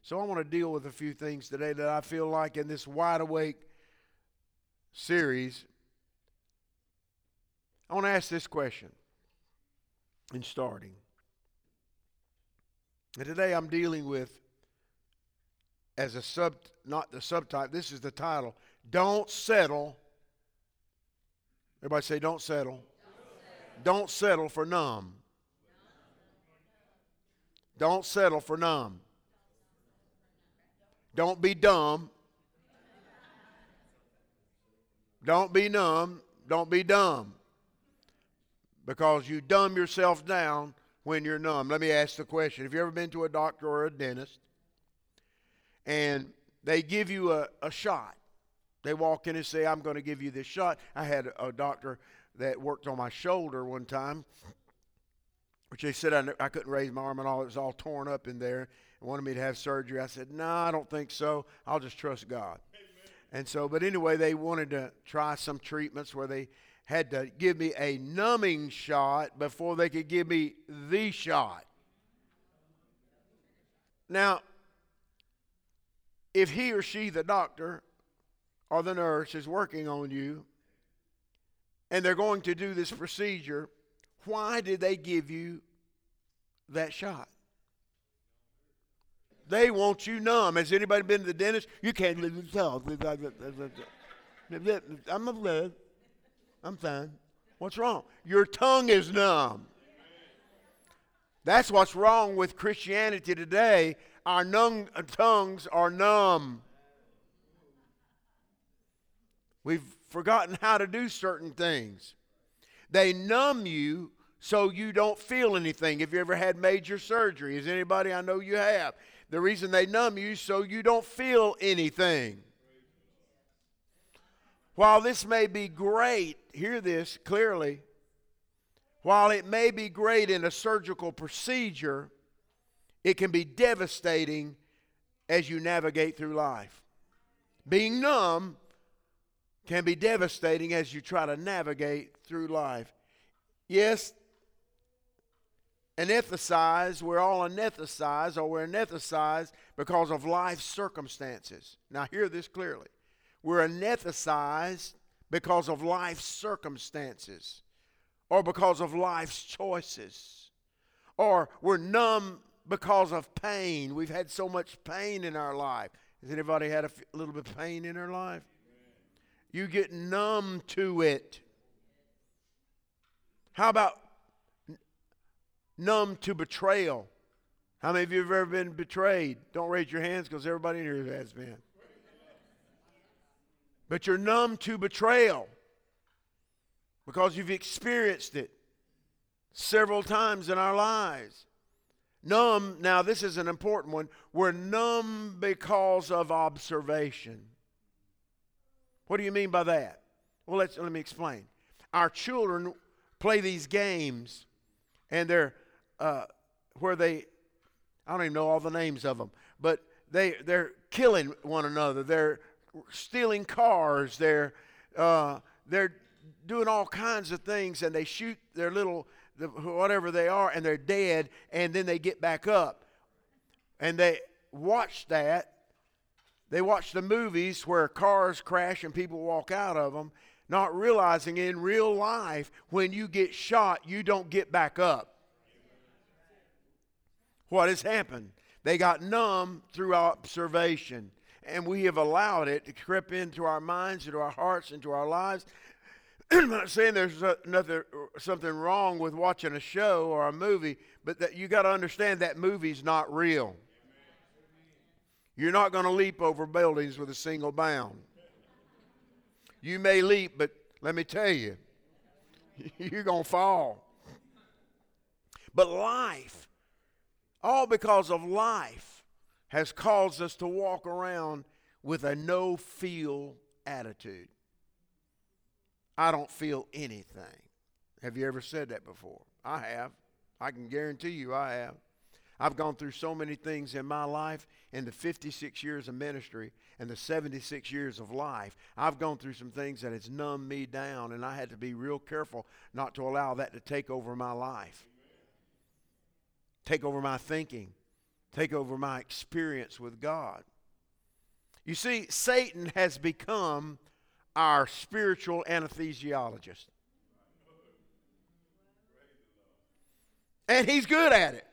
So I want to deal with a few things today that I feel like in this Wide Awake series, I want to ask this question in starting. And today I'm dealing with, as a not the subtitle, this is the title, Don't Settle. Everybody say, don't settle. Don't settle for numb. Don't settle for numb. Don't be dumb. Don't be numb. Don't be dumb. Because you dumb yourself down when you're numb. Let me ask the question. Have you ever been to a doctor or a dentist and they give you a shot? They walk in and say, I'm going to give you this shot. I had a doctor that worked on my shoulder one time, which they said I couldn't raise my arm and all. It was all torn up in there and wanted me to have surgery. I said, no, I don't think so. I'll just trust God. And so, but anyway, they wanted to try some treatments where they had to give me a numbing shot before they could give me the shot. Now, if he or she, the doctor or the nurse, is working on you and they're going to do this procedure, why did they give you that shot? They want you numb. Has anybody been to the dentist? You can't live yourself. I'm fine. What's wrong? Your tongue is numb. That's what's wrong with Christianity today. Our tongues are numb. We've forgotten how to do certain things. They numb you so you don't feel anything. Have you ever had major surgery? Is anybody? I know you have. The reason they numb you so you don't feel anything. While this may be great, hear this clearly, while it may be great in a surgical procedure, it can be devastating as you navigate through life. Being numb can be devastating as you try to navigate through life. Yes, anesthetized, we're all anesthetized, or we're anesthetized because of life's circumstances. Now hear this clearly. We're anesthetized because of life's circumstances, or because of life's choices, or we're numb because of pain. We've had so much pain in our life. Has anybody had a little bit of pain in their life? You get numb to it. How about numb to betrayal? How many of you have ever been betrayed? Don't raise your hands because everybody in here has been. But you're numb to betrayal because you've experienced it several times in our lives. Numb, now this is an important one. We're numb because of observation. What do you mean by that? Well, let me explain. Our children play these games, and they're where they, I don't even know all the names of them, but they're killing one another. They're stealing cars. They're doing all kinds of things, and they shoot their whatever they are, and they're dead, and then they get back up. And they watch that. They watch the movies where cars crash and people walk out of them, not realizing in real life, when you get shot, you don't get back up. What has happened? They got numb through observation, and we have allowed it to creep into our minds, into our hearts, into our lives. I'm not saying there's something wrong with watching a show or a movie, but that you got to understand that movie's not real. You're not going to leap over buildings with a single bound. You may leap, but let me tell you, you're going to fall. But life, all because of life, has caused us to walk around with a no-feel attitude. I don't feel anything. Have you ever said that before? I have. I can guarantee you I have. I've gone through so many things in my life, in the 56 years of ministry and the 76 years of life. I've gone through some things that has numbed me down, and I had to be real careful not to allow that to take over my life, take over my thinking, take over my experience with God. You see, Satan has become our spiritual anesthesiologist. And he's good at it.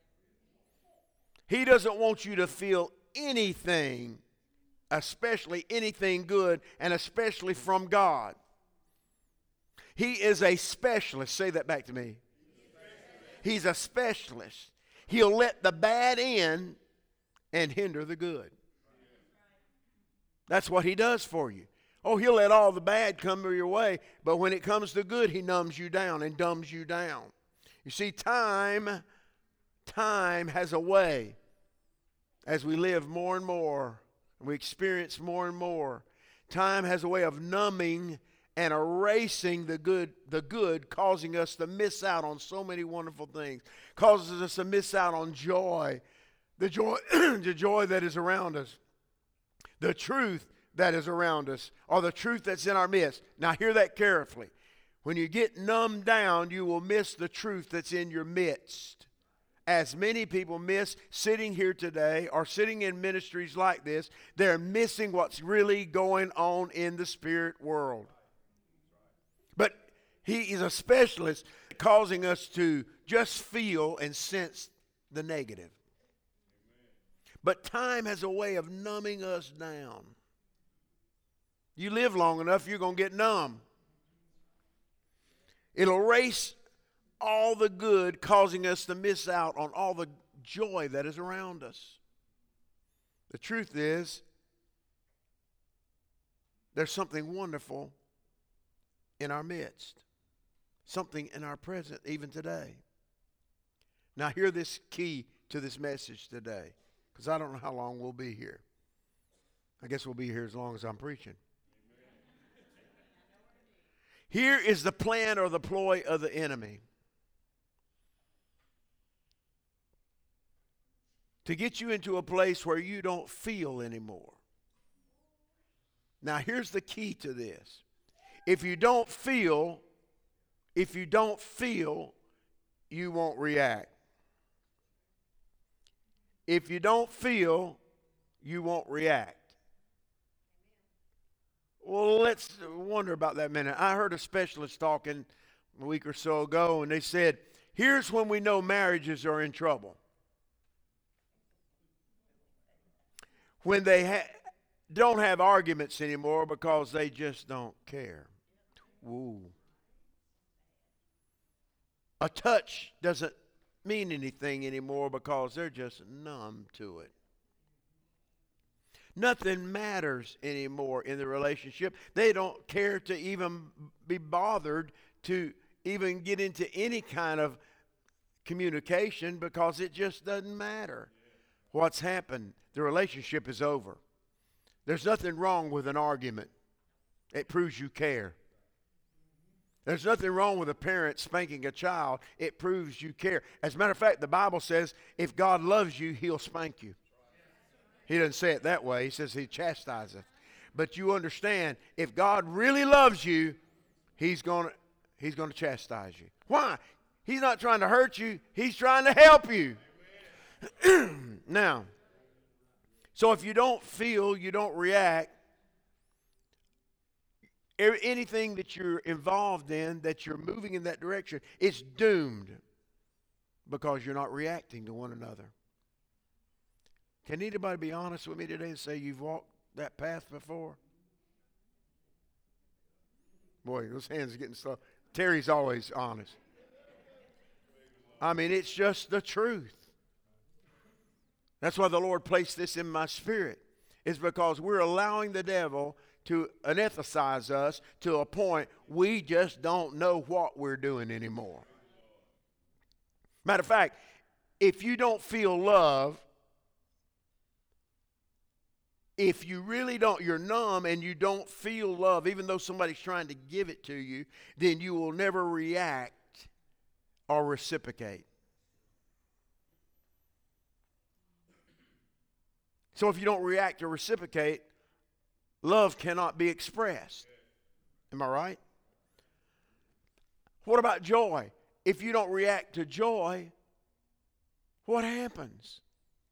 He doesn't want you to feel anything, especially anything good, and especially from God. He is a specialist. Say that back to me. He's a specialist. He'll let the bad in and hinder the good. That's what he does for you. Oh, he'll let all the bad come your way, but when it comes to good, he numbs you down and dumbs you down. You see, time has a way, as we live more and more, and we experience more and more, time has a way of numbing and erasing the good, causing us to miss out on so many wonderful things, causes us to miss out on joy, the joy that is around us, the truth that is around us, or the truth that's in our midst. Now hear that carefully. When you get numbed down, you will miss the truth that's in your midst. As many people miss sitting here today or sitting in ministries like this, they're missing what's really going on in the spirit world. But he is a specialist causing us to just feel and sense the negative. But time has a way of numbing us down. You live long enough, you're going to get numb. It'll erase all the good, causing us to miss out on all the joy that is around us. The truth is, there's something wonderful in our midst, something in our present, even today. Now, hear this key to this message today, because I don't know how long we'll be here. I guess we'll be here as long as I'm preaching. Here is the plan or the ploy of the enemy. To get you into a place where you don't feel anymore. Now here's the key to this. If you don't feel, you won't react. If you don't feel, you won't react. Well, let's wonder about that a minute. I heard a specialist talking a week or so ago, and they said, here's when we know marriages are in trouble. When they don't have arguments anymore because they just don't care. Woo. A touch doesn't mean anything anymore because they're just numb to it. Nothing matters anymore in the relationship. They don't care to even be bothered to even get into any kind of communication because it just doesn't matter. What's happened? The relationship is over. There's nothing wrong with an argument. It proves you care. There's nothing wrong with a parent spanking a child. It proves you care. As a matter of fact, the Bible says if God loves you, he'll spank you. He doesn't say it that way. He says he chastises. But you understand, if God really loves you, he's going to chastise you. Why? He's not trying to hurt you. He's trying to help you. Now, so if you don't feel, you don't react, anything that you're involved in, that you're moving in that direction, it's doomed because you're not reacting to one another. Can anybody be honest with me today and say you've walked that path before? Boy, those hands are getting slow. Terry's always honest. I mean, it's just the truth. That's why the Lord placed this in my spirit. It's because we're allowing the devil to anesthetize us to a point we just don't know what we're doing anymore. Matter of fact, if you don't feel love, if you really don't, you're numb and you don't feel love, even though somebody's trying to give it to you, then you will never react or reciprocate. So if you don't react or reciprocate, love cannot be expressed. Am I right? What about joy? If you don't react to joy, what happens?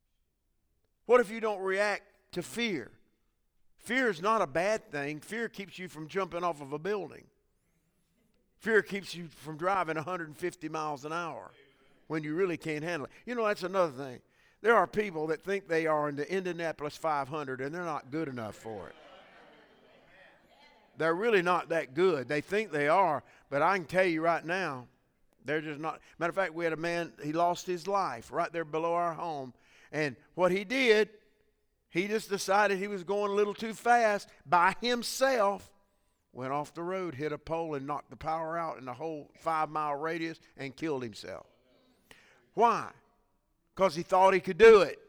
What if you don't react to fear? Fear is not a bad thing. Fear keeps you from jumping off of a building. Fear keeps you from driving 150 miles an hour when you really can't handle it. You know, that's another thing. There are people that think they are in the Indianapolis 500 and they're not good enough for it. They're really not that good. They think they are, but I can tell you right now, they're just not. Matter of fact, we had a man, he lost his life right there below our home. And what he did, he just decided he was going a little too fast by himself, went off the road, hit a pole, and knocked the power out in the whole 5-mile radius and killed himself. Why? Because he thought he could do it.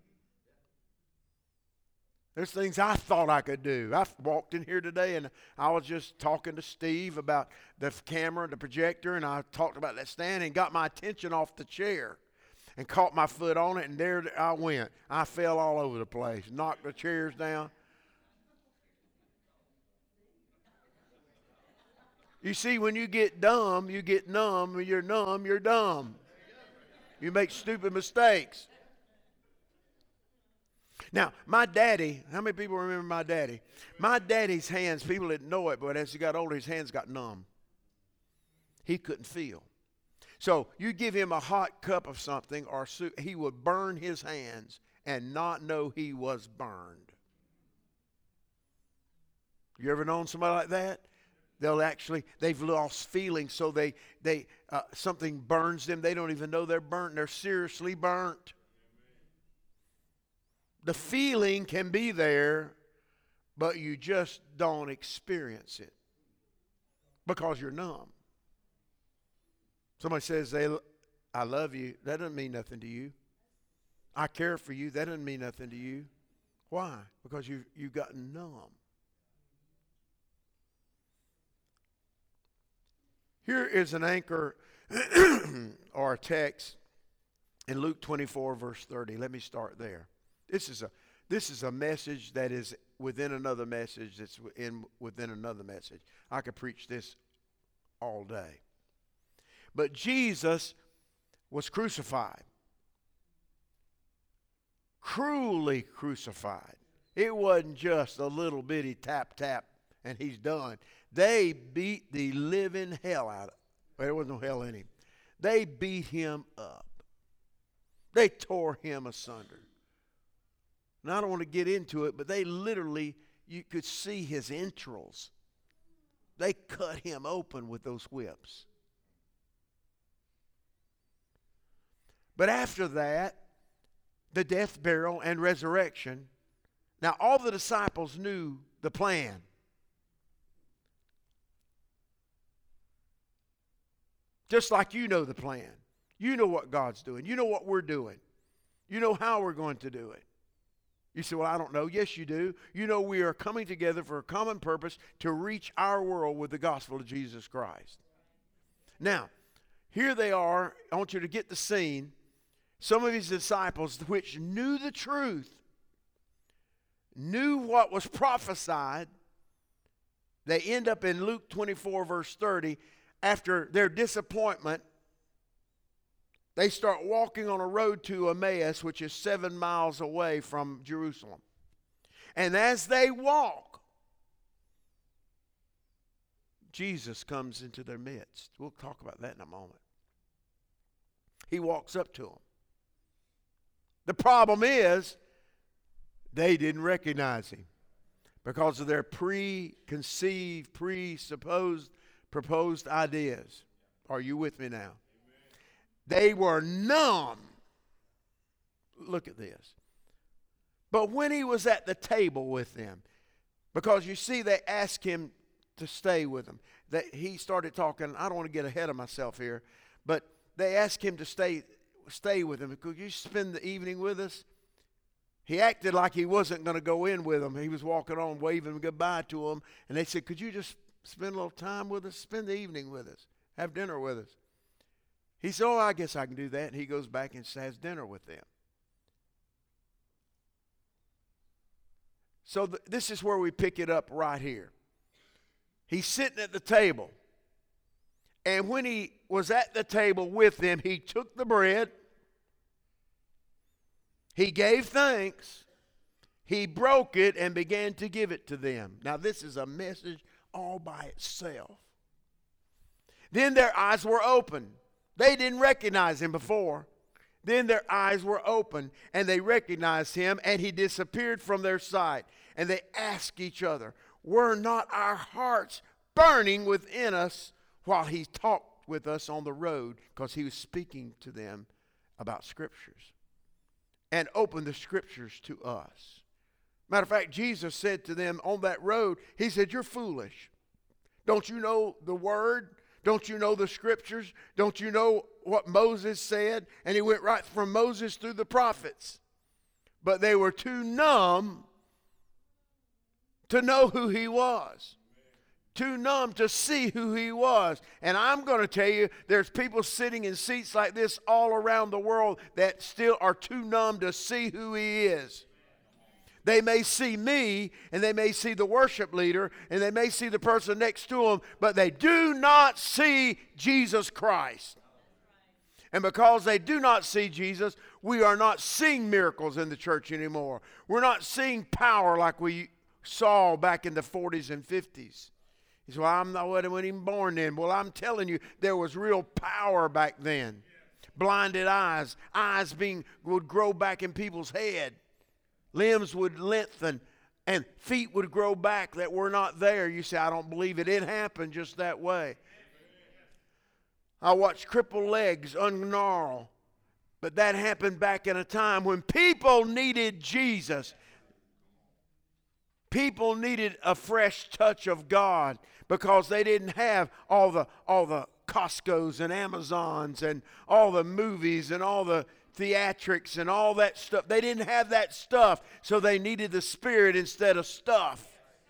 There's things I thought I could do. I walked in here today and I was just talking to Steve about the camera and the projector, and I talked about that stand and got my attention off the chair and caught my foot on it, and there I went. I fell all over the place, knocked the chairs down. You see, when you get dumb, you get numb. When you're numb, you're dumb. You make stupid mistakes. Now, my daddy, how many people remember my daddy? My daddy's hands, people didn't know it, but as he got older, his hands got numb. He couldn't feel. So you give him a hot cup of something or soup, he would burn his hands and not know he was burned. You ever known somebody like that? They've lost feeling, so something burns them. They don't even know they're burnt. They're seriously burnt. The feeling can be there, but you just don't experience it because you're numb. Somebody says, I love you. That doesn't mean nothing to you. I care for you. That doesn't mean nothing to you. Why? Because you've gotten numb. Here is an anchor or a text in Luke 24, verse 30. Let me start there. This is a message that is within another message that's within another message. I could preach this all day. But Jesus was crucified. Cruelly crucified. It wasn't just a little bitty tap and he's done. They beat the living hell out of him. Well, there wasn't no hell in him. They beat him up. They tore him asunder. And I don't want to get into it, but they literally, you could see his entrails. They cut him open with those whips. But after that, the death, burial, and resurrection, now all the disciples knew the plan. Just like you know the plan. You know what God's doing. You know what we're doing. You know how we're going to do it. You say, well, I don't know. Yes, you do. You know we are coming together for a common purpose to reach our world with the gospel of Jesus Christ. Now, here they are. I want you to get the scene. Some of his disciples, which knew the truth, knew what was prophesied, they end up in Luke 24, verse 30. After their disappointment, they start walking on a road to Emmaus, which is 7 miles away from Jerusalem. And as they walk, Jesus comes into their midst. We'll talk about that in a moment. He walks up to them. The problem is, they didn't recognize him because of their preconceived, proposed ideas. Are you with me now? Amen. They were numb. Look at this. But when he was at the table with them, because you see they asked him to stay with them. That he started talking, I don't want to get ahead of myself here, but they asked him to stay with them. Could you spend the evening with us? He acted like he wasn't going to go in with them. He was walking on, waving goodbye to them. And they said, could you just spend a little time with us? Spend the evening with us. Have dinner with us. He said, oh, I guess I can do that. And he goes back and has dinner with them. So this is where we pick it up right here. He's sitting at the table. And when he was at the table with them, he took the bread. He gave thanks. He broke it and began to give it to them. Now this is a message all by itself. Then their eyes were open. They didn't recognize him before. Then their eyes were open, and they recognized him, and he disappeared from their sight. And they asked each other, were not our hearts burning within us while he talked with us on the road? Because he was speaking to them about Scriptures and opened the Scriptures to us. Matter of fact, Jesus said to them on that road, he said, you're foolish. Don't you know the Word? Don't you know the Scriptures? Don't you know what Moses said? And he went right from Moses through the prophets. But they were too numb to know who he was. Too numb to see who he was. And I'm going to tell you, there's people sitting in seats like this all around the world that still are too numb to see who he is. They may see me, and they may see the worship leader, and they may see the person next to them, but they do not see Jesus Christ. And because they do not see Jesus, we are not seeing miracles in the church anymore. We're not seeing power like we saw back in the 40s and 50s. He said, well, I wasn't even born then. Well, I'm telling you, there was real power back then. Blinded eyes would grow back in people's head. Limbs would lengthen, and feet would grow back that were not there. You say, I don't believe it. It happened just that way. I watched crippled legs ungnarl. But that happened back in a time when people needed Jesus. People needed a fresh touch of God because they didn't have all the Costcos and Amazons and all the movies and all the theatrics and all that stuff. They didn't have that stuff, so they needed the Spirit instead of stuff.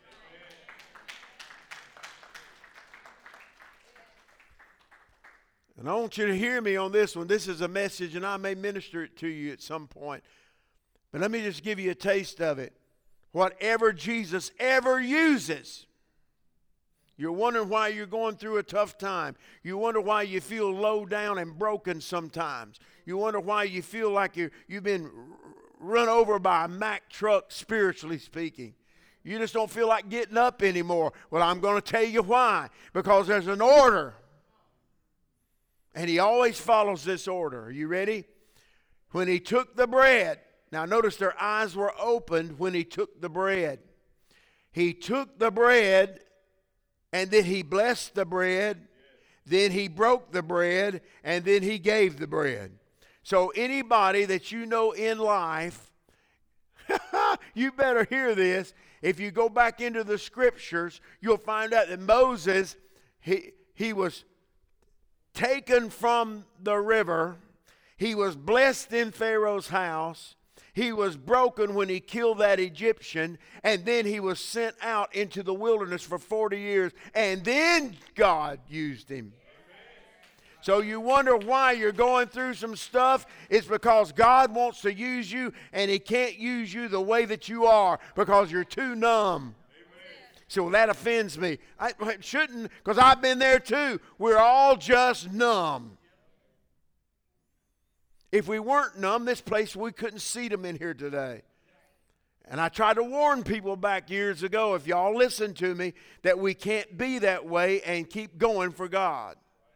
And I want you to hear me on this one. This is a message, and I may minister it to you at some point. But let me just give you a taste of it. Whatever Jesus ever uses, you're wondering why you're going through a tough time. You wonder why you feel low down and broken sometimes. You wonder why you feel like you've been run over by a Mack truck, spiritually speaking. You just don't feel like getting up anymore. Well, I'm going to tell you why. Because there's an order. And he always follows this order. Are you ready? When he took the bread. Now notice their eyes were opened when he took the bread. He took the bread, and then he blessed the bread. Then he broke the bread, and then he gave the bread. So anybody that you know in life, you better hear this. If you go back into the Scriptures, you'll find out that Moses, he was taken from the river. He was blessed in Pharaoh's house. He was broken when he killed that Egyptian, and then he was sent out into the wilderness for 40 years, and then God used him. So you wonder why you're going through some stuff. It's because God wants to use you, and he can't use you the way that you are because you're too numb. So well, that offends me. It shouldn't, because I've been there too. We're all just numb. If we weren't numb, this place, we couldn't seat them in here today. And I tried to warn people back years ago, if y'all listen to me, that we can't be that way and keep going for God.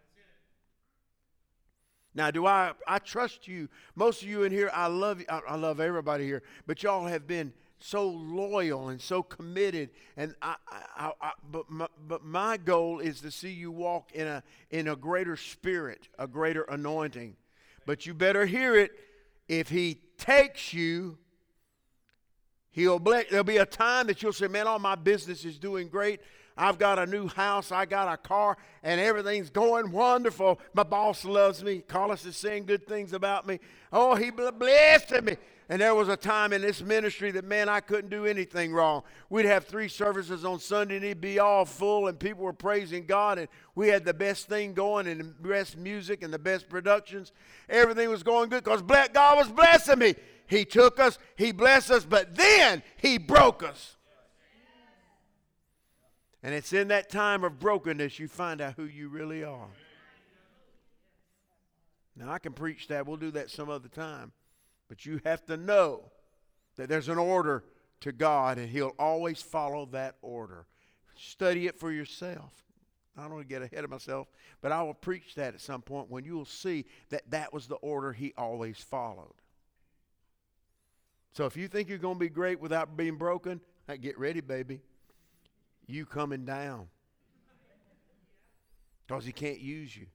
Now, do I trust you? Most of you in here, I love you. I love everybody here. But y'all have been so loyal and so committed. And but my goal is to see you walk in a greater spirit, a greater anointing. But you better hear it. If he takes you, he'll bless. There'll be a time that you'll say, man, all my business is doing great. I've got a new house. I got a car, and everything's going wonderful. My boss loves me. Carlos is saying good things about me. Oh, he blessed me. And there was a time in this ministry that, man, I couldn't do anything wrong. We'd have 3 services on Sunday, and it'd be all full, and people were praising God, and we had the best thing going, and the best music, and the best productions. Everything was going good because God was blessing me. He took us, he blessed us, but then he broke us. And it's in that time of brokenness you find out who you really are. Now, I can preach that. We'll do that some other time. But you have to know that there's an order to God, and He'll always follow that order. Study it for yourself. I don't want to get ahead of myself, but I will preach that at some point when you will see that that was the order He always followed. So if you think you're going to be great without being broken, get ready, baby. You coming down. Because He can't use you.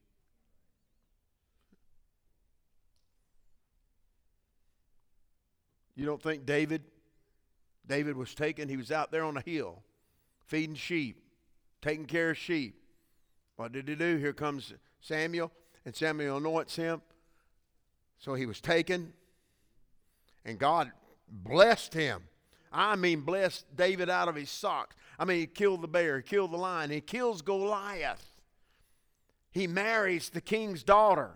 You don't think David was taken? He was out there on a hill feeding sheep, taking care of sheep. What did he do? Here comes Samuel, and Samuel anoints him. So he was taken, and God blessed him. I mean, blessed David out of his socks. I mean, he killed the bear, he killed the lion, he kills Goliath. He marries the king's daughter.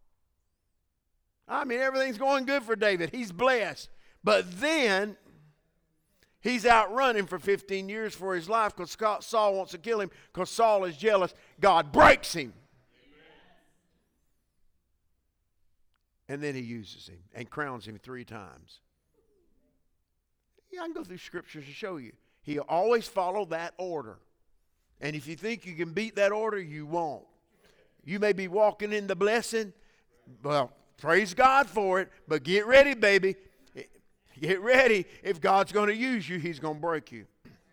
I mean, everything's going good for David. He's blessed. But then he's out running for 15 years for his life because Saul wants to kill him because Saul is jealous. God breaks him. And then He uses him and crowns him 3 times. Yeah, I can go through scriptures to show you. He'll always follow that order. And if you think you can beat that order, you won't. You may be walking in the blessing. Well, praise God for it, but get ready, baby. Get ready. If God's going to use you, He's going to break you.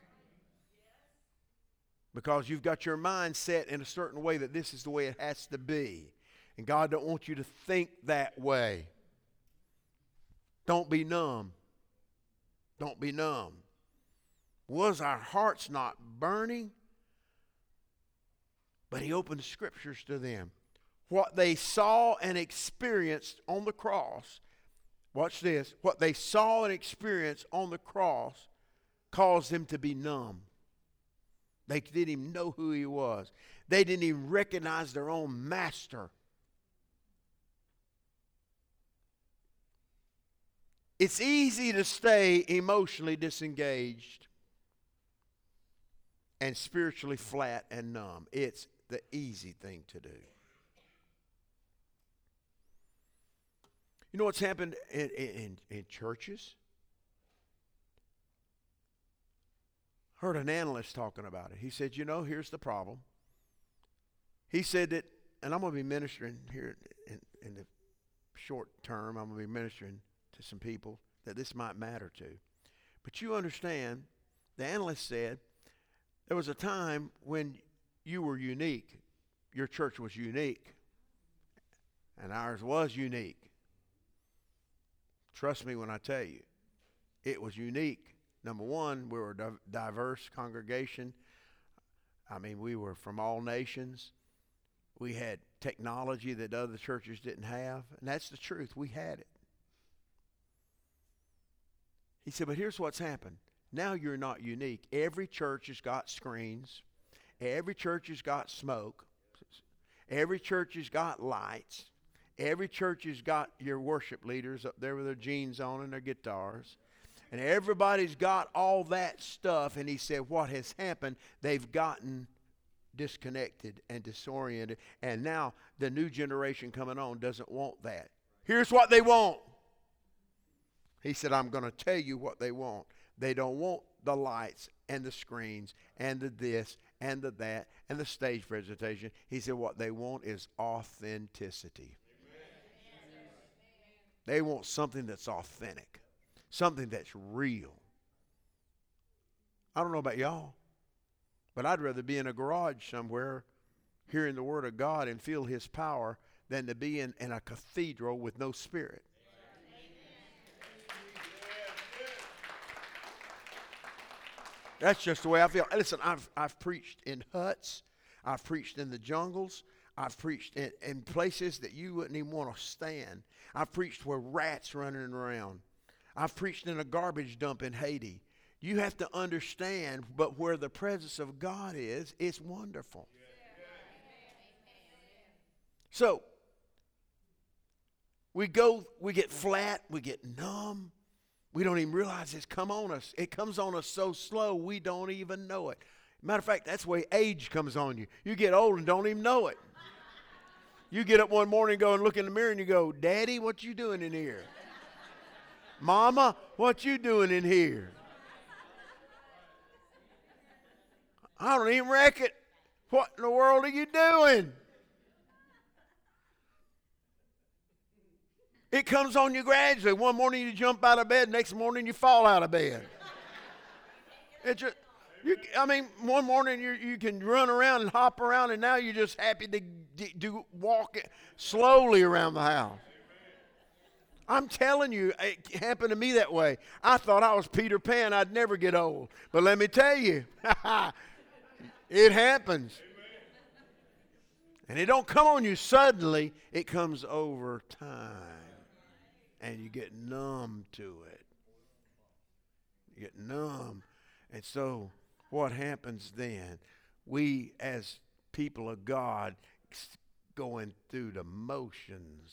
Because you've got your mind set in a certain way that this is the way it has to be. And God don't want you to think that way. Don't be numb. Don't be numb. Was our hearts not burning? But He opened the scriptures to them. What they saw and experienced on the cross, watch this, what they saw and experienced on the cross caused them to be numb. They didn't even know who He was. They didn't even recognize their own master. It's easy to stay emotionally disengaged and spiritually flat and numb. It's the easy thing to do. You know what's happened in churches? Heard an analyst talking about it. He said, you know, here's the problem. He said that, and I'm going to be ministering here in the short term, I'm going to be ministering to some people that this might matter to. But you understand, the analyst said, there was a time when you were unique. Your church was unique. And ours was unique. Trust me when I tell you, it was unique. Number one, we were a diverse congregation. I mean, we were from all nations. We had technology that other churches didn't have. And that's the truth. We had it. He said, but here's what's happened. Now you're not unique. Every church has got screens. Every church has got smoke. Every church has got lights. Every church has got your worship leaders up there with their jeans on and their guitars. And everybody's got all that stuff. And he said what has happened, they've gotten disconnected and disoriented. And now the new generation coming on doesn't want that. Here's what they want. He said, I'm going to tell you what they want. They don't want the lights and the screens and the this and the that and the stage presentation. He said what they want is authenticity. Amen. They want something that's authentic, something that's real. I don't know about y'all, but I'd rather be in a garage somewhere hearing the Word of God and feel His power than to be in a cathedral with no spirit. That's just the way I feel. Listen, I've preached in huts. I've preached in the jungles. I've preached in places that you wouldn't even want to stand. I've preached where rats running around. I've preached in a garbage dump in Haiti. You have to understand, but where the presence of God is, it's wonderful. So, we get flat, we get numb. We don't even realize it's come on us. It comes on us so slow, we don't even know it. Matter of fact, that's the way age comes on you. You get old and don't even know it. You get up one morning and go and look in the mirror and you go, Daddy, what you doing in here? Mama, what you doing in here? I don't even reckon. What in the world are you doing? It comes on you gradually. One morning you jump out of bed, next morning you fall out of bed. It's just, one morning you can run around and hop around, and now you're just happy to walk slowly around the house. I'm telling you, it happened to me that way. I thought I was Peter Pan. I'd never get old. But let me tell you, it happens. And it don't come on you suddenly. It comes over time. And you get numb to it. You get numb. And so what happens then? We as people of God going through the motions.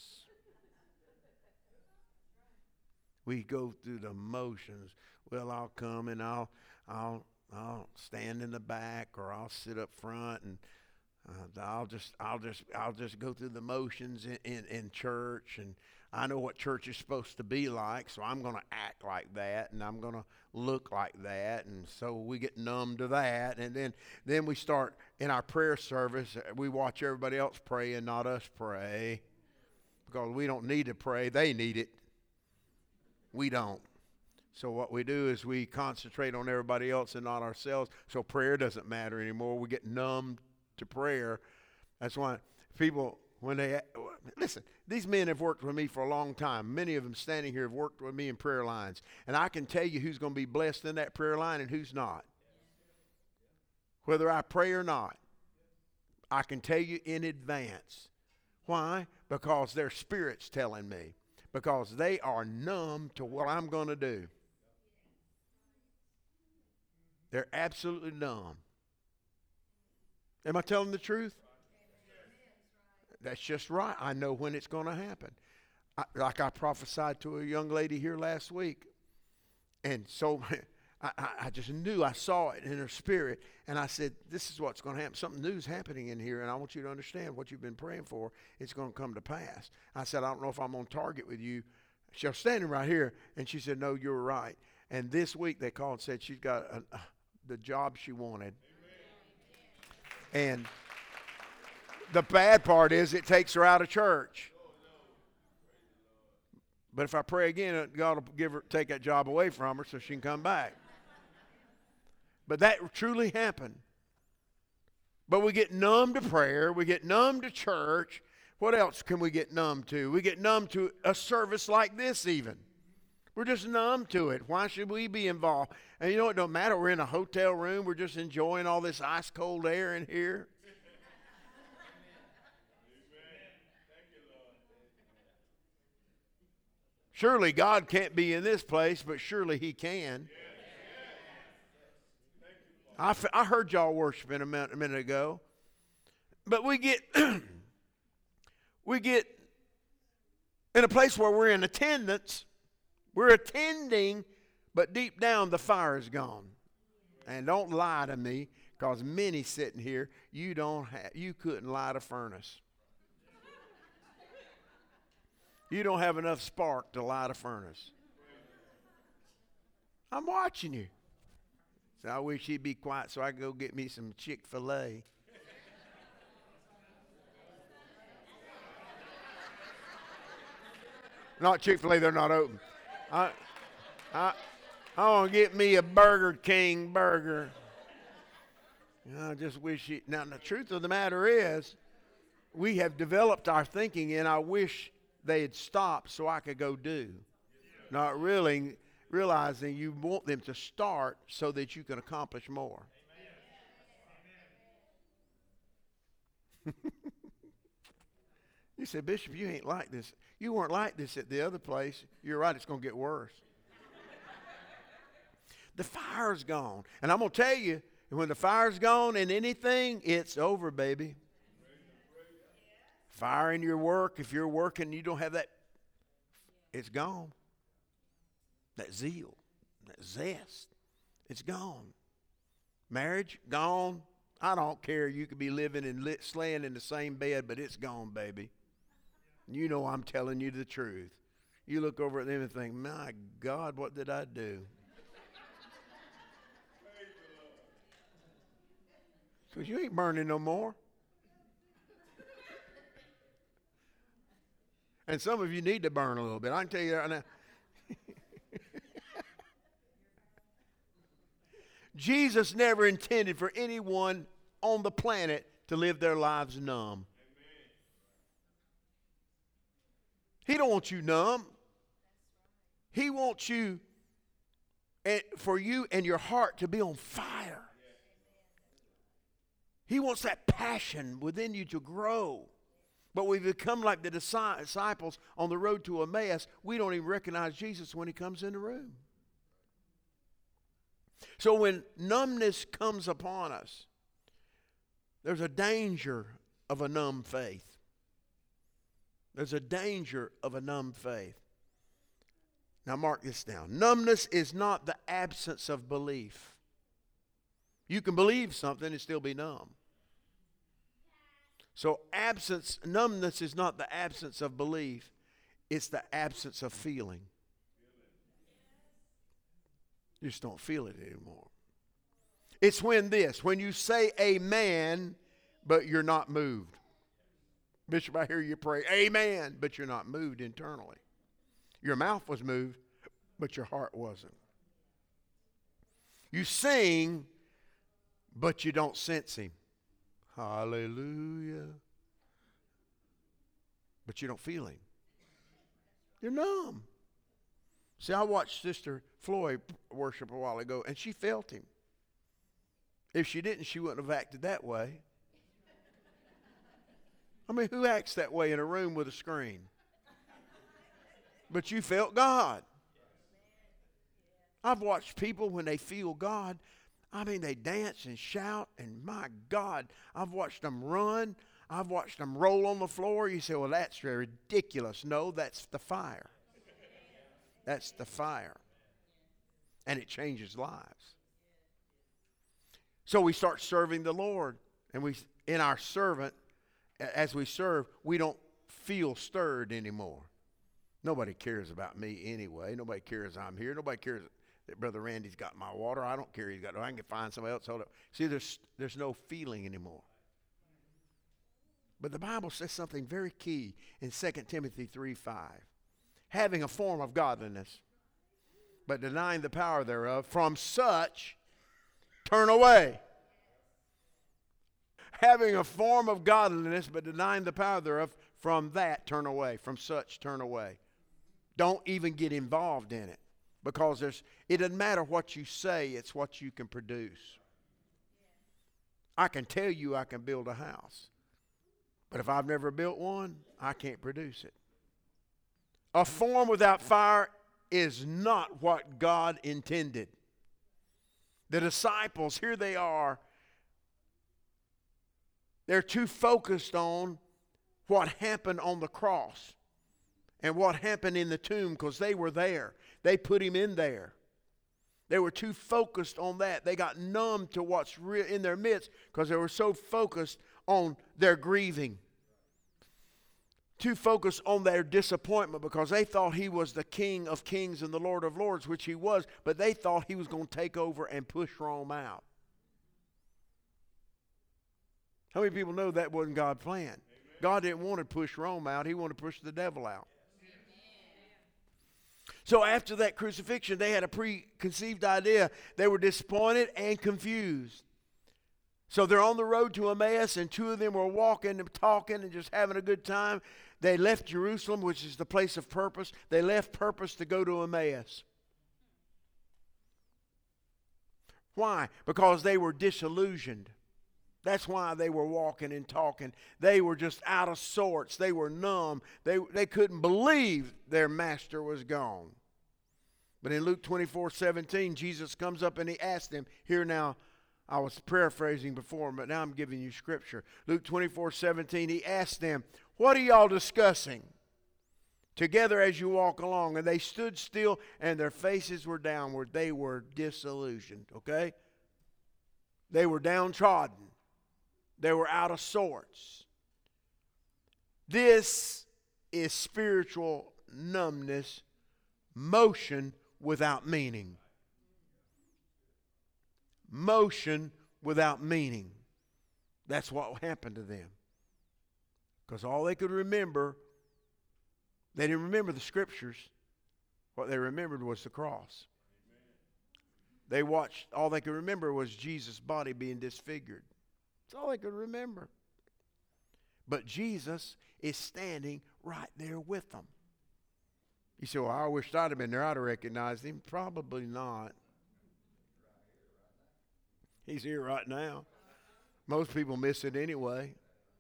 We go through the motions. Well, I'll come and I'll stand in the back, or I'll sit up front, and I'll just go through the motions in church, and I know what church is supposed to be like, so I'm going to act like that, and I'm going to look like that, and so we get numb to that, and then we start in our prayer service. We watch everybody else pray and not us pray, because we don't need to pray. They need it. We don't. So what we do is we concentrate on everybody else and not ourselves, so prayer doesn't matter anymore. We get numb to prayer. That's why people, listen, these men have worked with me for a long time. Many of them standing here have worked with me in prayer lines. And I can tell you who's going to be blessed in that prayer line and who's not. Whether I pray or not, I can tell you in advance. Why? Because their spirit's telling me. Because they are numb to what I'm going to do. They're absolutely numb. Am I telling the truth? That's just right. I know when it's going to happen. Like I prophesied to a young lady here last week. And so I just knew, I saw it in her spirit. And I said, this is what's going to happen. Something new is happening in here, and I want you to understand what you've been praying for. It's going to come to pass. I said, I don't know if I'm on target with you. She was standing right here, and she said, no, you're right. And this week they called and said she's got the job she wanted. And the bad part is it takes her out of church. But if I pray again, God will take that job away from her so she can come back. But that truly happened. But we get numb to prayer. We get numb to church. What else can we get numb to? We get numb to a service like this even. We're just numb to it. Why should we be involved? And you know, it don't matter. We're in a hotel room. We're just enjoying all this ice cold air in here. Surely God can't be in this place, but surely he can. I heard y'all worshiping a minute ago. But we get in a place where we're in attendance. We're attending, but deep down the fire is gone. And don't lie to me, because many sitting here, you couldn't light a furnace. You don't have enough spark to light a furnace. I'm watching you. So I wish he'd be quiet so I could go get me some Chick-fil-A. Not Chick-fil-A, they're not open. I want to get me a Burger King burger. I just wish he... Now, the truth of the matter is, we have developed our thinking, and I wish they had stopped so I could go do. Not really realizing you want them to start so that you can accomplish more. You say, Bishop, you ain't like this. You weren't like this at the other place. You're right, it's going to get worse. The fire's gone. And I'm going to tell you, when the fire's gone in anything, it's over, baby. Fire in your work, if you're working, you don't have that, it's gone. That zeal, that zest, it's gone. Marriage, gone. I don't care. You could be living and slaying in the same bed, but it's gone, baby. You know I'm telling you the truth. You look over at them and think, my God, what did I do? Because you ain't burning no more. And some of you need to burn a little bit. I can tell you that now. Jesus never intended for anyone on the planet to live their lives numb. He don't want you numb. He wants you, for you and your heart to be on fire. He wants that passion within you to grow. But we become like the disciples on the road to Emmaus. We don't even recognize Jesus when he comes in the room. So when numbness comes upon us, there's a danger of a numb faith. There's a danger of a numb faith. Now mark this down. Numbness is not the absence of belief. You can believe something and still be numb. So numbness is not the absence of belief. It's the absence of feeling. You just don't feel it anymore. It's when you say amen, but you're not moved. Bishop, I hear you pray, amen, but you're not moved internally. Your mouth was moved, but your heart wasn't. You sing, but you don't sense him. Hallelujah. But you don't feel him. You're numb. See, I watched Sister Floyd worship a while ago, and she felt him. If she didn't, she wouldn't have acted that way. I mean, who acts that way in a room with a screen? But you felt God. I've watched people when they feel God, I mean, they dance and shout, and my God, I've watched them run. I've watched them roll on the floor. You say, well, that's ridiculous. No, that's the fire. That's the fire. And it changes lives. So we start serving the Lord, and in our servant, as we serve, we don't feel stirred anymore. Nobody cares about me anyway. Nobody cares I'm here. Nobody cares that Brother Randy's got my water. I don't care he's got it. I can find somebody else. Hold up. See, there's no feeling anymore. But the Bible says something very key in 2 Timothy 3:5. Having a form of godliness, but denying the power thereof, from such turn away. Having a form of godliness, but denying the power thereof, from that turn away. From such turn away. Don't even get involved in it. Because it doesn't matter what you say, it's what you can produce. I can tell you I can build a house. But if I've never built one, I can't produce it. A form without fire is not what God intended. The disciples, here they are. They're too focused on what happened on the cross and what happened in the tomb because they were there. They put him in there. They were too focused on that. They got numb to what's in their midst because they were so focused on their grieving. Too focused on their disappointment because they thought he was the King of Kings and the Lord of Lords, which he was, but they thought he was going to take over and push Rome out. How many people know that wasn't God's plan? Amen. God didn't want to push Rome out. He wanted to push the devil out. So after that crucifixion, they had a preconceived idea. They were disappointed and confused. So they're on the road to Emmaus, and two of them were walking and talking and just having a good time. They left Jerusalem, which is the place of purpose. They left purpose to go to Emmaus. Why? Because they were disillusioned. That's why they were walking and talking. They were just out of sorts. They were numb. They couldn't believe their master was gone. But in Luke 24:17, Jesus comes up and he asked them, here now, I was paraphrasing before, but now I'm giving you scripture. Luke 24:17, he asked them, what are y'all discussing together as you walk along? And they stood still and their faces were downward. They were disillusioned, okay? They were downtrodden. They were out of sorts. This is spiritual numbness, motion without meaning. Motion without meaning. That's what happened to them. Because all they could remember, they didn't remember the scriptures. What they remembered was the cross. They watched, all they could remember was Jesus' body being disfigured. That's all they could remember. But Jesus is standing right there with them. You say, well, I wish I'd have been there. I'd have recognized him. Probably not. He's here right now. Most people miss it anyway.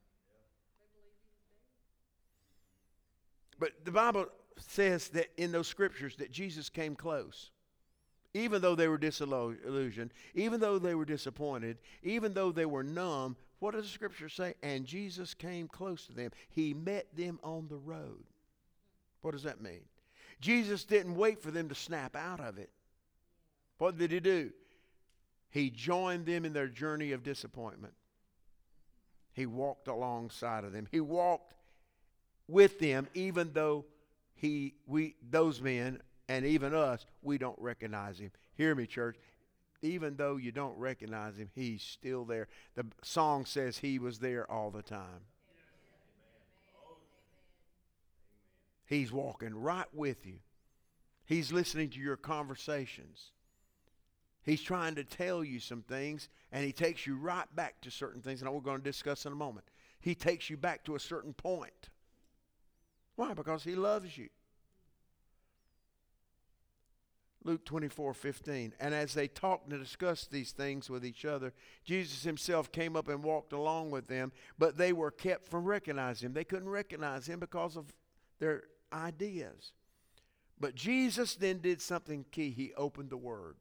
But the Bible says that in those scriptures that Jesus came close. Even though they were disillusioned, even though they were disappointed, even though they were numb, what does the scripture say? And Jesus came close to them. He met them on the road. What does that mean? Jesus didn't wait for them to snap out of it. What did he do? He joined them in their journey of disappointment. He walked alongside of them. He walked with them, even though those men and even us, we don't recognize him. Hear me, church. Even though you don't recognize him, he's still there. The song says he was there all the time. He's walking right with you. He's listening to your conversations. He's trying to tell you some things, and he takes you right back to certain things, and we're going to discuss in a moment. He takes you back to a certain point. Why? Because he loves you. Luke 24:15. And as they talked and discussed these things with each other, Jesus himself came up and walked along with them, but they were kept from recognizing him. They couldn't recognize him because of their ideas. But Jesus then did something key. He opened the Word.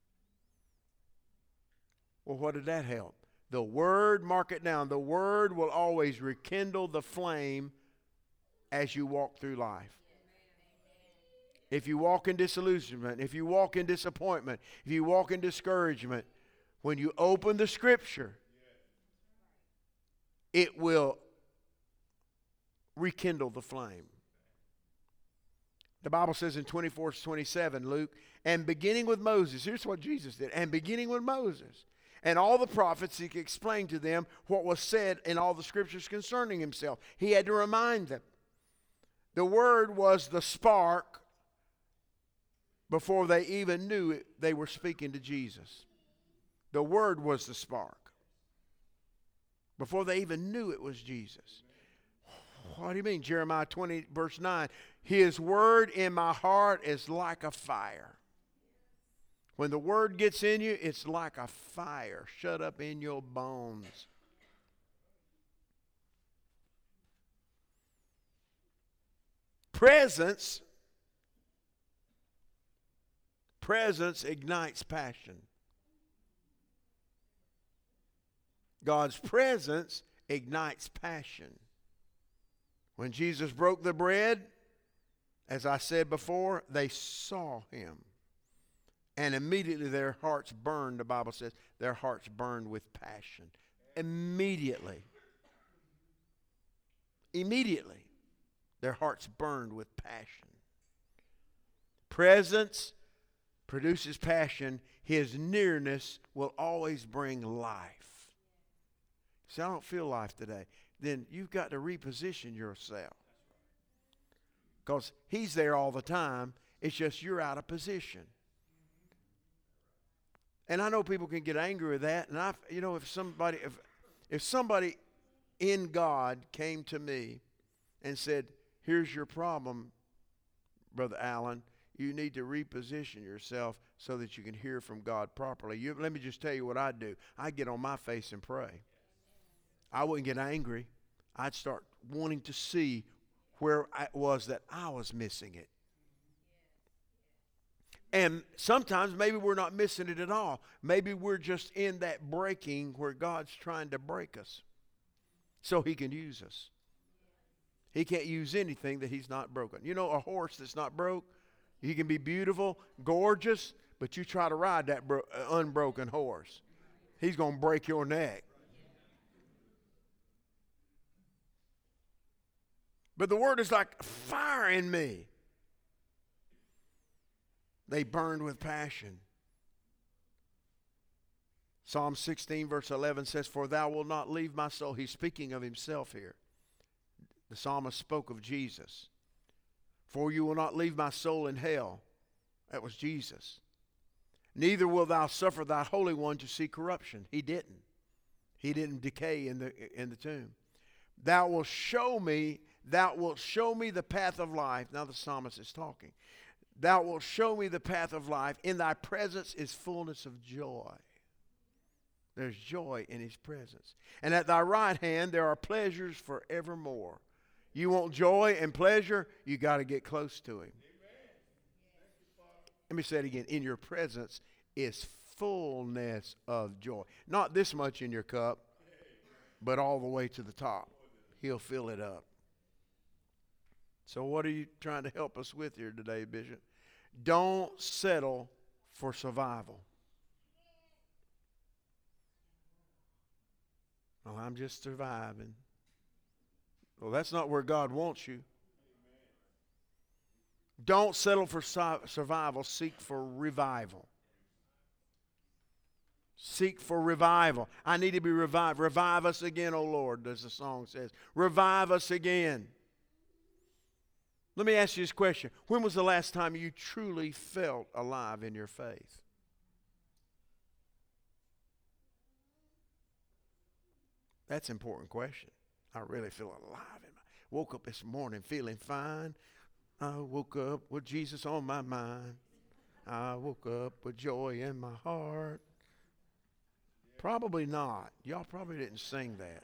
Well, what did that help? The Word, mark it down, the Word will always rekindle the flame as you walk through life. If you walk in disillusionment, if you walk in disappointment, if you walk in discouragement, when you open the Scripture, it will rekindle the flame. The Bible says in 24:27, Luke, and beginning with Moses, here's what Jesus did, and beginning with Moses, and all the prophets, he explained to them what was said in all the Scriptures concerning himself. He had to remind them. The Word was the spark before they even knew it, they were speaking to Jesus. The Word was the spark. Before they even knew it was Jesus. What do you mean? Jeremiah 20, verse 9. His word in my heart is like a fire. When the Word gets in you, it's like a fire shut up in your bones. Presence ignites passion. God's presence ignites passion. When Jesus broke the bread, as I said before, they saw him. And immediately their hearts burned, the Bible says, their hearts burned with passion. Immediately. Immediately, their hearts burned with passion. Presence produces passion. His nearness will always bring life. See, I don't feel life today. Then you've got to reposition yourself. Because he's there all the time. It's just you're out of position. And I know people can get angry with that. And if somebody in God came to me and said, here's your problem, Brother Allen. You need to reposition yourself so that you can hear from God properly. Let me just tell you what I'd do. I'd get on my face and pray. I wouldn't get angry. I'd start wanting to see where it was that I was missing it. And sometimes maybe we're not missing it at all. Maybe we're just in that breaking where God's trying to break us so he can use us. He can't use anything that he's not broken. You know, a horse that's not broke, he can be beautiful, gorgeous, but you try to ride that unbroken horse, he's going to break your neck. But the Word is like fire in me. They burned with passion. Psalm 16 verse 11 says, for thou wilt not leave my soul. He's speaking of himself here. The psalmist spoke of Jesus. For you will not leave my soul in hell. That was Jesus. Neither will thou suffer thy Holy One to see corruption. He didn't. He didn't decay in the tomb. Thou wilt show me the path of life. Now the psalmist is talking. Thou wilt show me the path of life. In thy presence is fullness of joy. There's joy in his presence. And at thy right hand there are pleasures forevermore. You want joy and pleasure, you got to get close to him. Let me say it again. In your presence is fullness of joy. Not this much in your cup, but all the way to the top. He'll fill it up. So what are you trying to help us with here today, Bishop? Don't settle for survival. Well, I'm just surviving. Well, that's not where God wants you. Don't settle for survival. Seek for revival. Seek for revival. I need to be revived. Revive us again, O Lord, as the song says. Revive us again. Let me ask you this question. When was the last time you truly felt alive in your faith? That's an important question. I really feel alive. Woke up this morning feeling fine. I woke up with Jesus on my mind. I woke up with joy in my heart. Probably not. Y'all probably didn't sing that.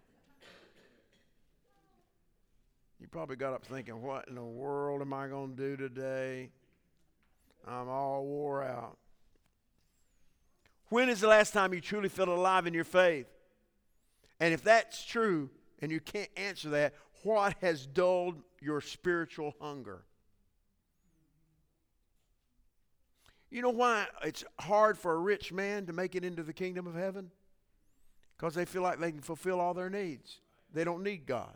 You probably got up thinking, what in the world am I going to do today? I'm all wore out. When is the last time you truly felt alive in your faith? And if that's true, and you can't answer that, what has dulled your spiritual hunger? You know why it's hard for a rich man to make it into the kingdom of heaven? Because they feel like they can fulfill all their needs. They don't need God.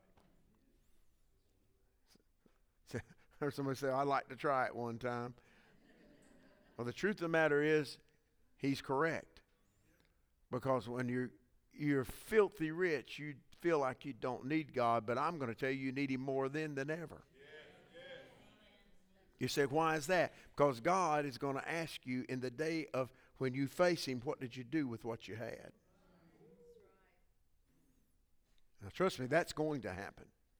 I heard somebody say, I'd like to try it one time. Well, the truth of the matter is, he's correct. Because when you're filthy rich, you feel like you don't need God, but I'm going to tell you need him more then than ever. You say, why is that? Because God is going to ask you in the day of when you face him, what did you do with what you had? Now, trust me, that's going to happen.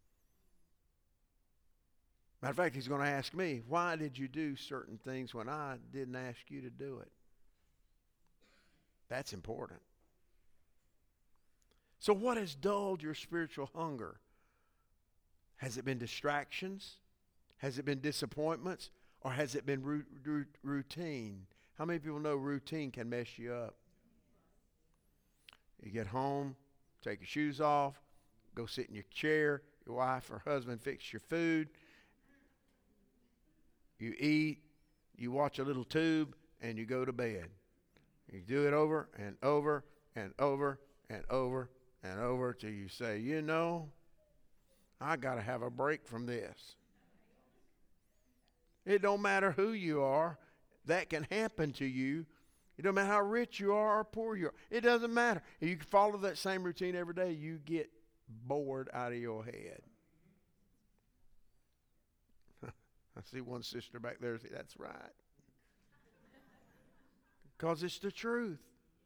Matter of fact, he's going to ask me, why did you do certain things when I didn't ask you to do it? That's important. So what has dulled your spiritual hunger? Has it been distractions? Has it been disappointments? Or has it been routine? How many people know routine can mess you up? You get home, take your shoes off, go sit in your chair, your wife or husband fix your food. You eat, you watch a little tube, and you go to bed. You do it over and over and over and over and over till you say, you know, I got to have a break from this. It don't matter who you are. That can happen to you. It don't matter how rich you are or poor you are. It doesn't matter. If you follow that same routine every day, you get bored out of your head. I see one sister back there say, that's right. Because it's the truth.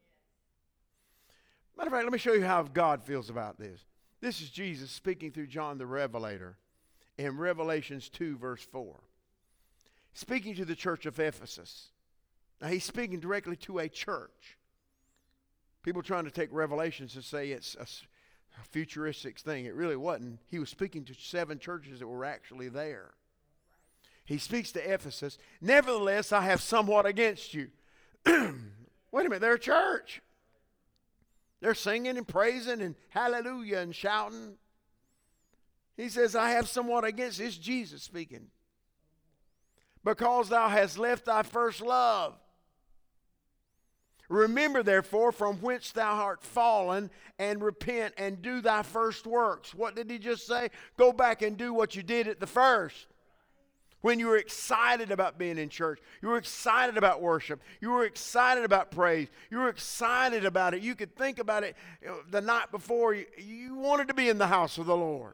Matter of fact, let me show you how God feels about this. This is Jesus speaking through John the Revelator in Revelations 2, verse 4. Speaking to the church of Ephesus. Now, he's speaking directly to a church. People trying to take Revelations to say it's a futuristic thing. It really wasn't. He was speaking to 7 churches that were actually there. He speaks to Ephesus. Nevertheless, I have somewhat against you. Wait a minute, they're a church. They're singing and praising and hallelujah and shouting. He says, I have somewhat against you. It's Jesus speaking. Because thou hast left thy first love. Remember, therefore, from whence thou art fallen, and repent and do thy first works. What did he just say? Go back and do what you did at the first. When you were excited about being in church, you were excited about worship, you were excited about praise, you were excited about it. You could think about it the night before. You wanted to be in the house of the Lord.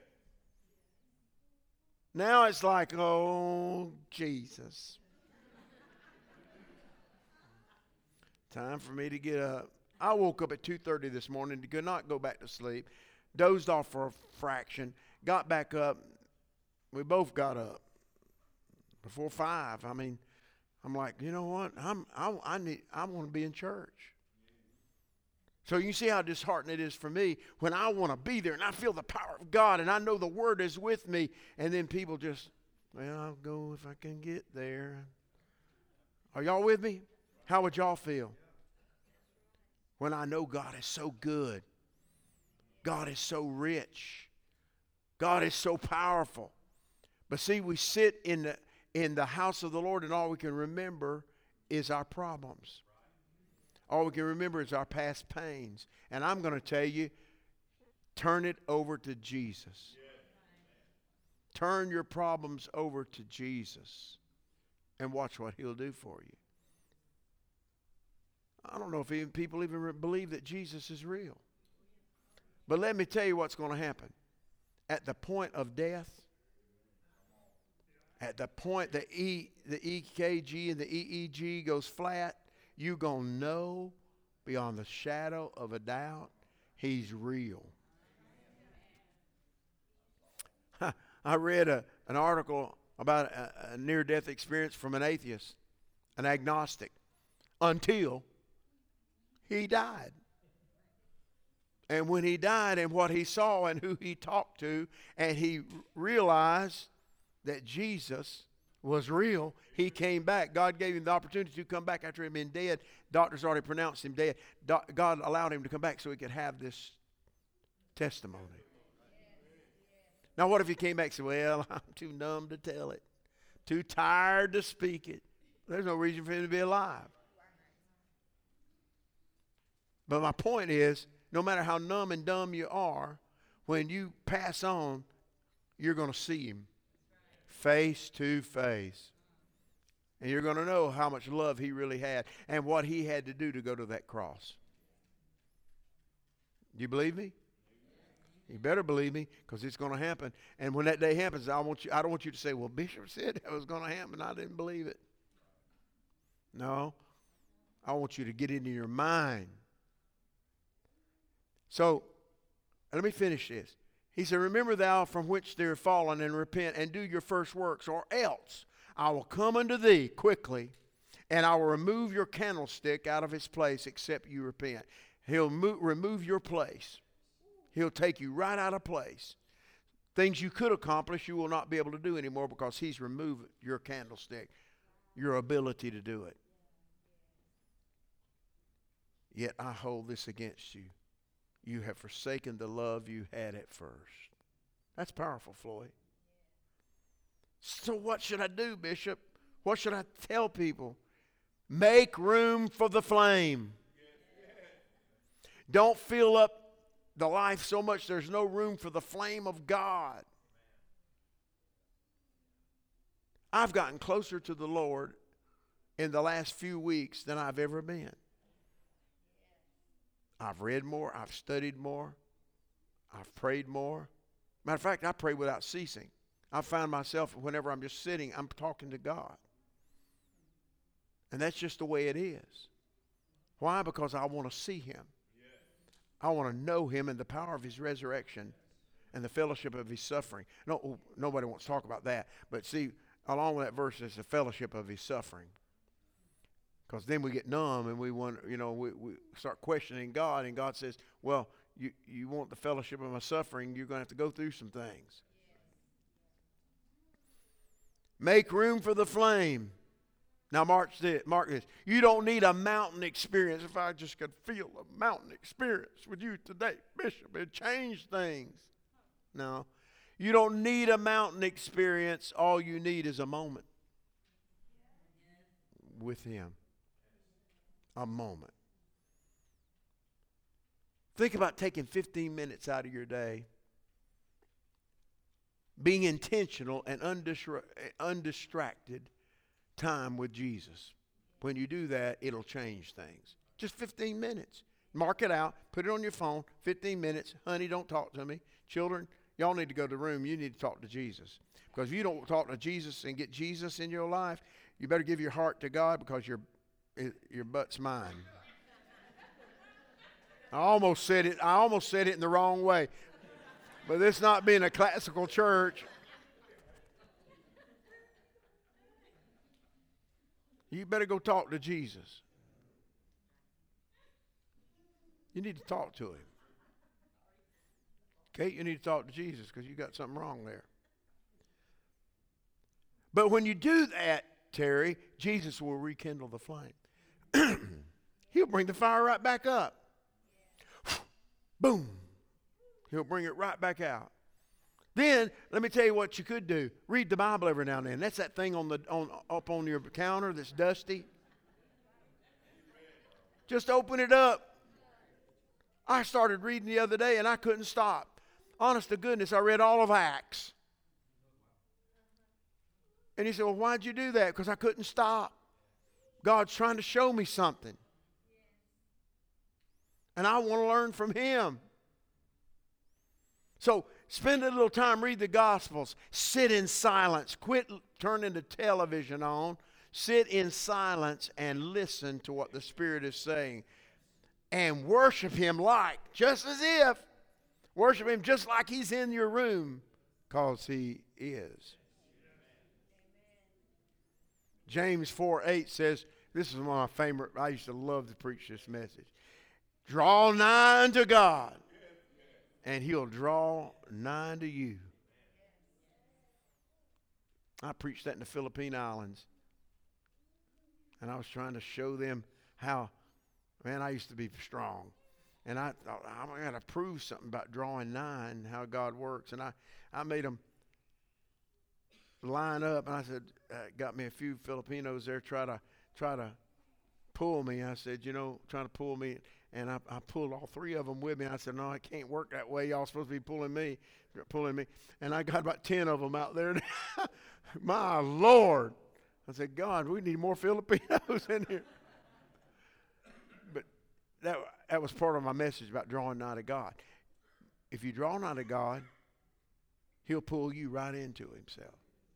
Now it's like, oh, Jesus. Time for me to get up. I woke up at 2:30 this morning, could not go back to sleep, dozed off for a fraction, got back up. We both got up before 5. I mean, I'm like, you know what? I want to be in church. So you see how disheartening it is for me when I want to be there and I feel the power of God and I know the Word is with me, and then people just, well, I'll go if I can get there. Are y'all with me? How would y'all feel when I know God is so good? God is so rich. God is so powerful. But see, we sit in the house of the Lord and all we can remember is our problems. All we can remember is our past pains. And I'm going to tell you, turn it over to Jesus. Turn your problems over to Jesus and watch what He'll do for you. I don't know if people even believe that Jesus is real. But let me tell you what's going to happen. At the point of death, at the point the EKG and the EEG goes flat, you're going to know beyond the shadow of a doubt He's real. I read an article about a near-death experience from an atheist, an agnostic, until he died. And when he died and what he saw and who he talked to, and he realized that Jesus was real, he came back. God gave him the opportunity to come back after he'd been dead. Doctors already pronounced him dead. God allowed him to come back so he could have this testimony. Now what if he came back and said, well, I'm too numb to tell it, too tired to speak it. There's no reason for him to be alive. But my point is, no matter how numb and dumb you are, when you pass on, you're going to see Him face to face. And you're going to know how much love He really had and what He had to do to go to that cross. Do you believe me? You better believe me, because it's going to happen. And when that day happens, I don't want you to say, well, Bishop said that was going to happen. I didn't believe it. No. I want you to get into your mind. So, let me finish this. He said, remember thou from which they are fallen, and repent, and do your first works, or else I will come unto thee quickly, and I will remove your candlestick out of its place, except you repent. He'll remove your place. He'll take you right out of place. Things you could accomplish, you will not be able to do anymore, because He's removed your candlestick, your ability to do it. Yet I hold this against you. You have forsaken the love you had at first. That's powerful, Floyd. So what should I do, Bishop? What should I tell people? Make room for the flame. Don't fill up the life so much there's no room for the flame of God. I've gotten closer to the Lord in the last few weeks than I've ever been. I've read more. I've studied more. I've prayed more. Matter of fact, I pray without ceasing. I find myself, whenever I'm just sitting, I'm talking to God. And that's just the way it is. Why? Because I want to see Him. I want to know Him and the power of His resurrection and the fellowship of His suffering. No, nobody wants to talk about that. But see, along with that verse is the fellowship of His suffering. Because then we get numb and we want, we start questioning God, and God says, well, you want the fellowship of my suffering, you're going to have to go through some things. Make room for the flame. Now mark this. You don't need a mountain experience. If I just could feel a mountain experience with you today, Bishop, it changed things. No. You don't need a mountain experience. All you need is a moment with Him. A moment. Think about taking 15 minutes out of your day being intentional and undistracted time with Jesus. When you do that, it'll change things. Just 15 minutes. Mark it out. Put it on your phone. 15 minutes. Honey, don't talk to me. Children, y'all need to go to the room. You need to talk to Jesus. Because if you don't talk to Jesus and get Jesus in your life, you better give your heart to God, because your butt's mine. I almost said it in the wrong way. But this not being a classical church, you better go talk to Jesus. You need to talk to him. Kate, you need to talk to Jesus, because you got something wrong there. But when you do that, Terry, Jesus will rekindle the flame. He'll bring the fire right back up. Boom. He'll bring it right back out. Then, let me tell you what you could do. Read the Bible every now and then. That's that thing up on your counter that's dusty. Just open it up. I started reading the other day and I couldn't stop. Honest to goodness, I read all of Acts. And he said, well, why'd you do that? Because I couldn't stop. God's trying to show me something. And I want to learn from him. So spend a little time, read the Gospels. Sit in silence. Quit turning the television on. Sit in silence and listen to what the Spirit is saying. And worship him worship him just like he's in your room, because he is. James 4:8 says, this is one of my favorite, I used to love to preach this message. Draw nigh unto God, and he'll draw nigh to you. I preached that in the Philippine Islands. And I was trying to show them how, man, I used to be strong. And I thought, I'm going to prove something about drawing nigh and how God works. And I made them line up, and I said, got me a few Filipinos there try to pull me. I said, trying to pull me. And I pulled all three of them with me. I said, no, it can't work that way. Y'all supposed to be pulling me. And I got about 10 of them out there. My Lord. I said, God, we need more Filipinos in here. But that was part of my message about drawing nigh to God. If you draw nigh to God, he'll pull you right into himself.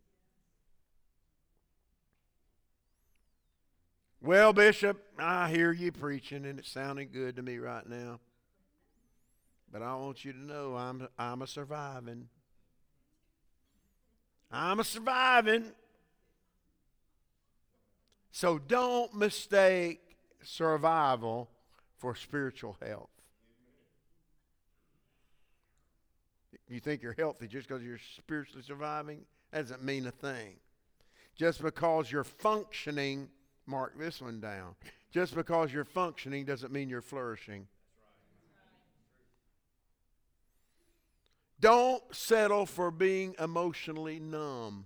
Well, Bishop, I hear you preaching, and it's sounding good to me right now. But I want you to know I'm a surviving. I'm a surviving. So don't mistake survival for spiritual health. You think you're healthy just because you're spiritually surviving? That doesn't mean a thing. Just because you're functioning, mark this one down. Just because you're functioning doesn't mean you're flourishing. Don't settle for being emotionally numb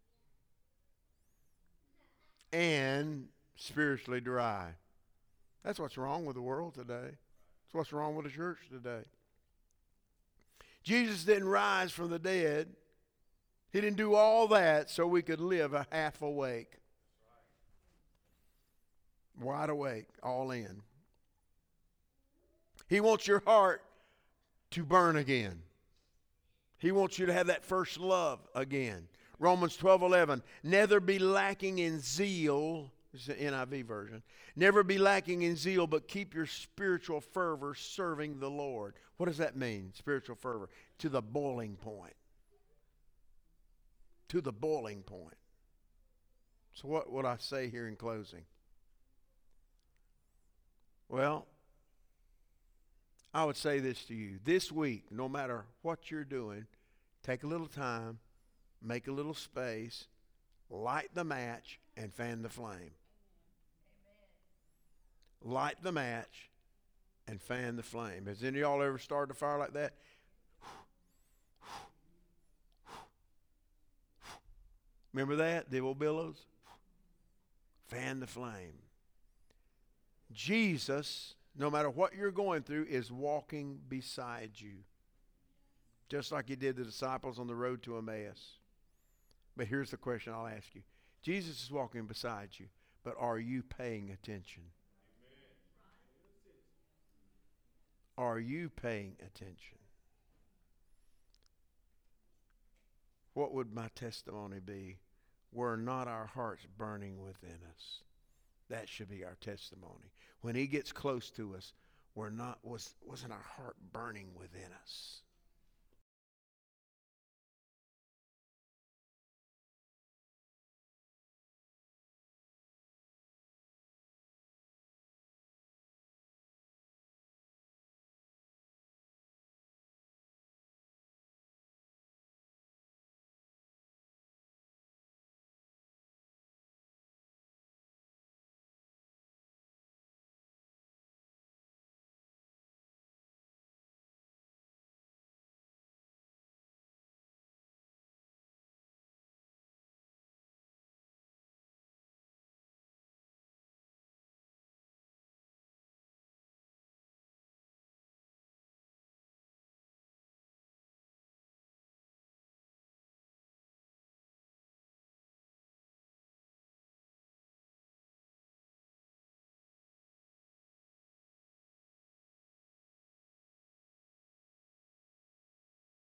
and spiritually dry. That's what's wrong with the world today. That's what's wrong with the church today. Jesus didn't rise from the dead. He didn't do all that so we could live a half awake. Wide awake, all in. He wants your heart to burn again. He wants you to have that first love again. Romans 12:11. Never be lacking in zeal. This is the NIV version. Never be lacking in zeal, but keep your spiritual fervor serving the Lord. What does that mean, spiritual fervor? To the boiling point. To the boiling point. So what would I say here in closing? Well, I would say this to you. This week, no matter what you're doing, take a little time, make a little space, light the match, and fan the flame. Light the match and fan the flame. Has any of y'all ever started a fire like that? Remember that? The old billows? Fan the flame. Jesus, no matter what you're going through, is walking beside you. just like he did the disciples on the road to Emmaus. But here's the question I'll ask you. Jesus is walking beside you, but are you paying attention? Are you paying attention? What would my testimony be were not our hearts burning within us? That should be our testimony. When he gets close to us, wasn't our heart burning within us?